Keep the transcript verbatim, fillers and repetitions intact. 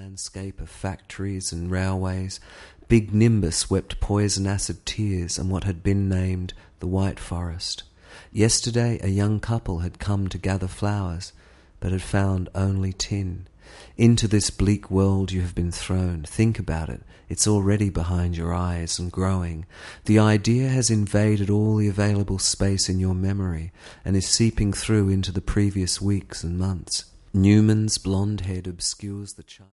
landscape of factories and railways, big Nimbus wept poison-acid tears on what had been named the White Forest. Yesterday a young couple had come to gather flowers, but had found only tin. Into this bleak world you have been thrown. Think about it. It's already behind your eyes and growing. The idea has invaded all the available space in your memory and is seeping through into the previous weeks and months. Newman's blonde head obscures the child.